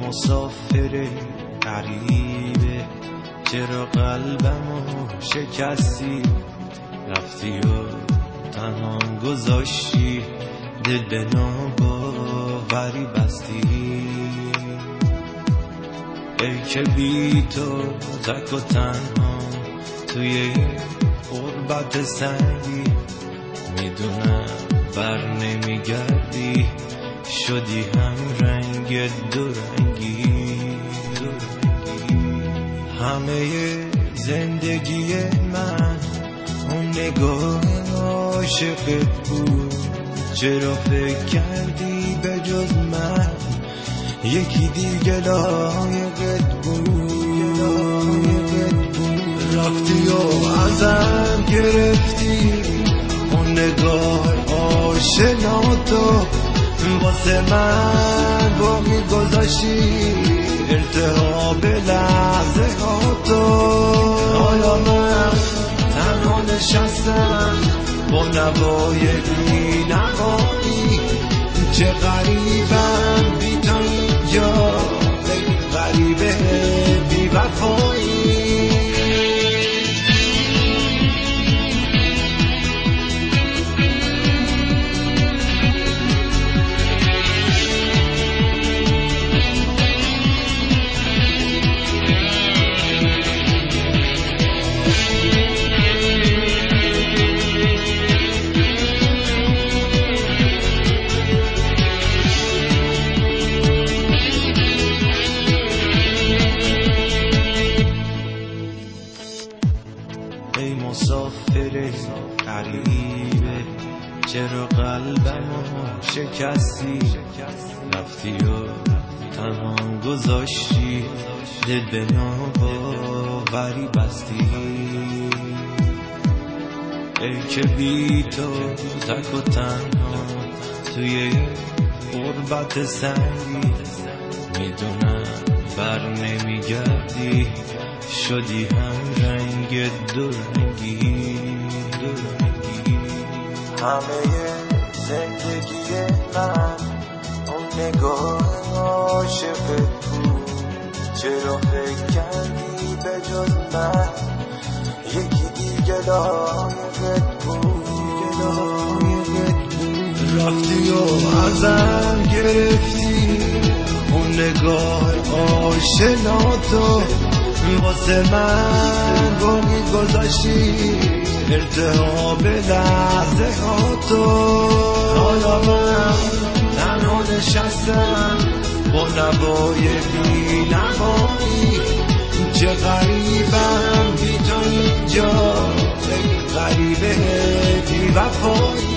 مسافر غریبه، چرا قلبمو شکستی؟ رفتی و تنهام گذاشتی، دل به ناباوری بستی. ای که بی تو تک و تنها توی این غربت سنگی، میدونم بر نمیگردی، شدی هم رنگ دو رنگی. همه زندگی من اون نگاه عاشقت بود، چرا فکر کردی به جز من یکی دیگه لایقت بود؟ رفتی و ازم گرفتی اون نگاه آشناتو، واسه من باقی گذاشتی التهاب لحظه هاتو. حالا من تنها نشستم با نوای بی نوایی، چه غریبم بی تو اینجا، غریبه بی وفایی. ای مسافر غریبه، چرا قلبمو شکستی؟ رفتی و تنهام گذاشتی، دل به ناباوری بستی. ای که بی تو تک و تنها توی غربت سنگی، میدونم بر نمیگردی، شدی هم رنگ دو رنگی. همه زندگی من اون نگاه عاشقت بود، چرا فکر کردی به جز من یکی دیگه لایقت بود؟ رفتی و ازم گرفتی اون نگاه آشناتو، واسه من باقی گذاشتی التهاب لحظه هاتو. حالا من تنها نشستم با نوای بی نوایی، چه غریبم بی تو اینجا، غریبه بی وفایی.